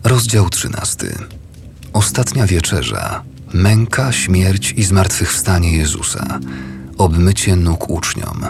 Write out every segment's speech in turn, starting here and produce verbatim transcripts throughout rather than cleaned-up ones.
Rozdział trzynasty. Ostatnia wieczerza. Męka, śmierć i zmartwychwstanie Jezusa. Obmycie nóg uczniom.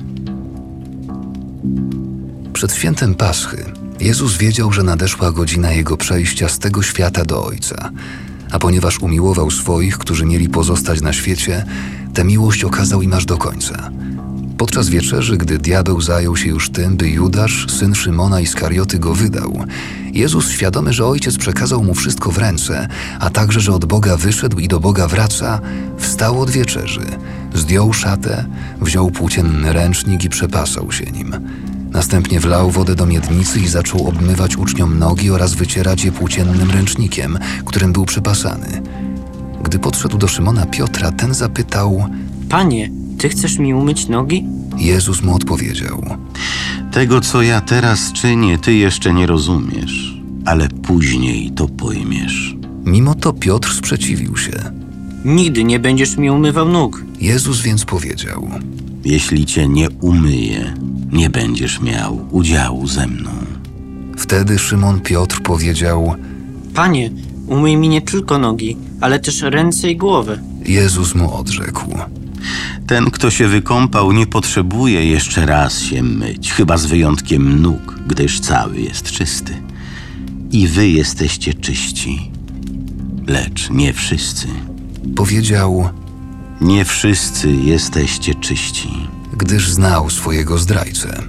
Przed świętem Paschy Jezus wiedział, że nadeszła godzina Jego przejścia z tego świata do Ojca. A ponieważ umiłował swoich, którzy mieli pozostać na świecie, tę miłość okazał im aż do końca. Podczas wieczerzy, gdy diabeł zajął się już tym, by Judasz, syn Szymona Iskarioty, go wydał, Jezus, świadomy, że Ojciec przekazał mu wszystko w ręce, a także, że od Boga wyszedł i do Boga wraca, wstał od wieczerzy, zdjął szatę, wziął płócienny ręcznik i przepasał się nim. Następnie wlał wodę do miednicy i zaczął obmywać uczniom nogi oraz wycierać je płóciennym ręcznikiem, którym był przepasany. Gdy podszedł do Szymona Piotra, ten zapytał: Panie, Ty chcesz mi umyć nogi? Jezus mu odpowiedział: Tego, co ja teraz czynię, ty jeszcze nie rozumiesz, ale później to pojmiesz. Mimo to Piotr sprzeciwił się. Nigdy nie będziesz mi umywał nóg. Jezus więc powiedział: Jeśli cię nie umyję, nie będziesz miał udziału ze mną. Wtedy Szymon Piotr powiedział: Panie, umyj mi nie tylko nogi, ale też ręce i głowę. Jezus mu odrzekł: Ten, kto się wykąpał, nie potrzebuje jeszcze raz się myć, chyba z wyjątkiem nóg, gdyż cały jest czysty. I wy jesteście czyści, lecz nie wszyscy. Powiedział, Nie wszyscy jesteście czyści. gdyż znał swojego zdrajcę.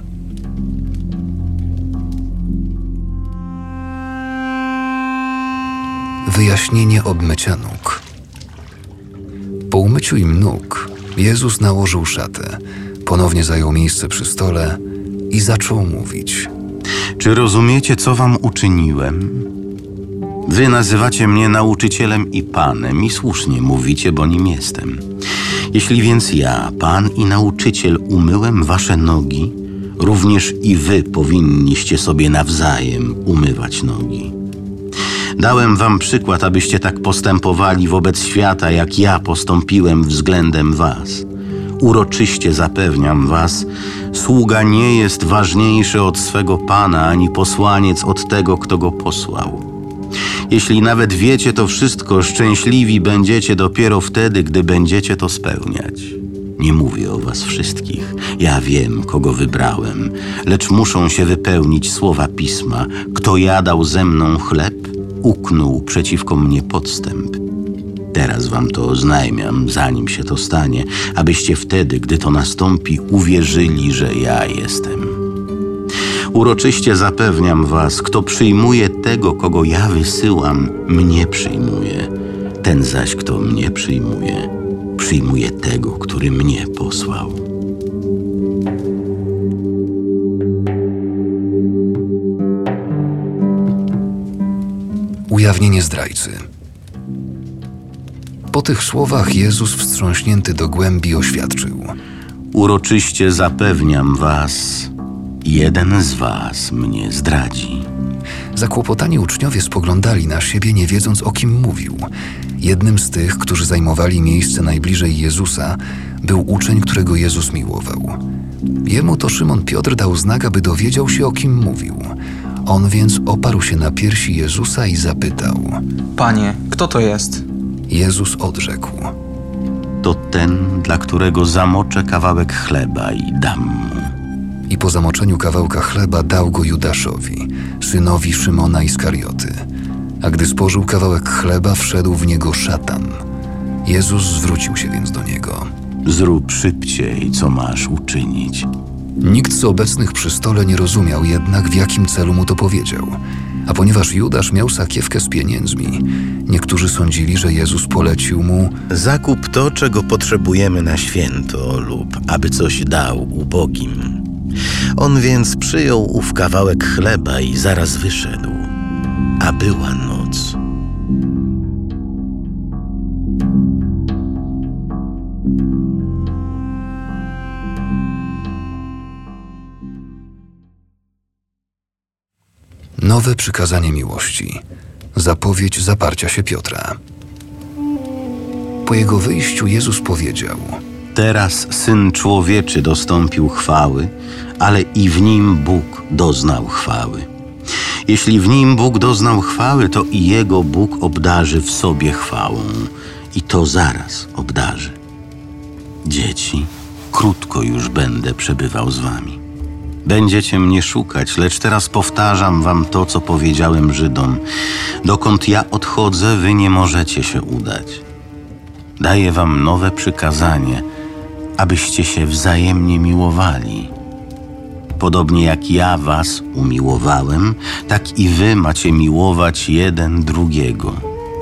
Wyjaśnienie obmycia nóg. Po umyciu im nóg Jezus nałożył szatę, ponownie zajął miejsce przy stole i zaczął mówić: Czy rozumiecie, co wam uczyniłem? Wy nazywacie mnie nauczycielem i panem i słusznie mówicie, bo nim jestem. Jeśli więc ja, pan i nauczyciel, umyłem wasze nogi, również i wy powinniście sobie nawzajem umywać nogi. Dałem wam przykład, abyście tak postępowali wobec świata, jak ja postąpiłem względem was. Uroczyście zapewniam was, sługa nie jest ważniejszy od swego pana, ani posłaniec od tego, kto go posłał. Jeśli nawet wiecie to wszystko, szczęśliwi będziecie dopiero wtedy, gdy będziecie to spełniać. Nie mówię o was wszystkich. Ja wiem, kogo wybrałem, lecz muszą się wypełnić słowa Pisma. Kto jadał ze mną chleb, uknął przeciwko mnie podstęp. Teraz wam to oznajmiam, zanim się to stanie, abyście wtedy, gdy to nastąpi, uwierzyli, że ja jestem. Uroczyście zapewniam was, kto przyjmuje tego, kogo ja wysyłam, mnie przyjmuje. Ten zaś, kto mnie przyjmuje, przyjmuje tego, który mnie posłał. Ujawnienie zdrajcy. Po tych słowach Jezus, wstrząśnięty do głębi, oświadczył: Uroczyście zapewniam was, jeden z was mnie zdradzi. Zakłopotani uczniowie spoglądali na siebie, nie wiedząc, o kim mówił. Jednym z tych, którzy zajmowali miejsce najbliżej Jezusa, był uczeń, którego Jezus miłował. Jemu to Szymon Piotr dał znak, aby dowiedział się, o kim mówił. On więc oparł się na piersi Jezusa i zapytał: Panie, kto to jest? Jezus odrzekł: To ten, dla którego zamoczę kawałek chleba i dam mu. I po zamoczeniu kawałka chleba dał go Judaszowi, synowi Szymona Iskarioty. A gdy spożył kawałek chleba, wszedł w niego szatan. Jezus zwrócił się więc do niego: Zrób szybciej, co masz uczynić. Nikt z obecnych przy stole nie rozumiał jednak, w jakim celu mu to powiedział. A ponieważ Judasz miał sakiewkę z pieniędzmi, niektórzy sądzili, że Jezus polecił mu: Zakup to, czego potrzebujemy na święto, lub aby coś dał ubogim. On więc przyjął ów kawałek chleba i zaraz wyszedł, a była noc. Nowe przykazanie miłości. Zapowiedź zaparcia się Piotra. Po jego wyjściu Jezus powiedział: Teraz Syn Człowieczy dostąpił chwały, ale i w nim Bóg doznał chwały. Jeśli w nim Bóg doznał chwały, to i jego Bóg obdarzy w sobie chwałą. I to zaraz obdarzy. Dzieci, krótko już będę przebywał z wami. Będziecie mnie szukać, lecz teraz powtarzam wam to, co powiedziałem Żydom. Dokąd ja odchodzę, wy nie możecie się udać. Daję wam nowe przykazanie, abyście się wzajemnie miłowali. Podobnie jak ja was umiłowałem, tak i wy macie miłować jeden drugiego.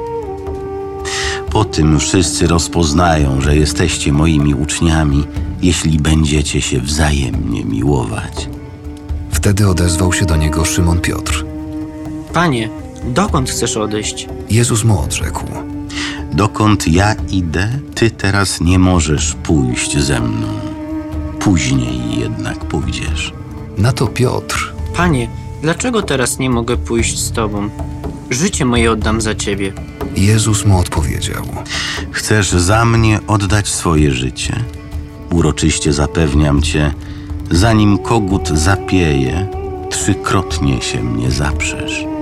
Po tym wszyscy rozpoznają, że jesteście moimi uczniami, jeśli będziecie się wzajemnie miłować. Wtedy odezwał się do niego Szymon Piotr. Panie, dokąd chcesz odejść? Jezus mu odrzekł. Dokąd ja idę, ty teraz nie możesz pójść ze mną. Później jednak pójdziesz. Na to Piotr. Panie, dlaczego teraz nie mogę pójść z Tobą? Życie moje oddam za Ciebie. Jezus mu odpowiedział. Chcesz za mnie oddać swoje życie? Uroczyście zapewniam cię, zanim kogut zapieje, trzykrotnie się mnie zaprzesz.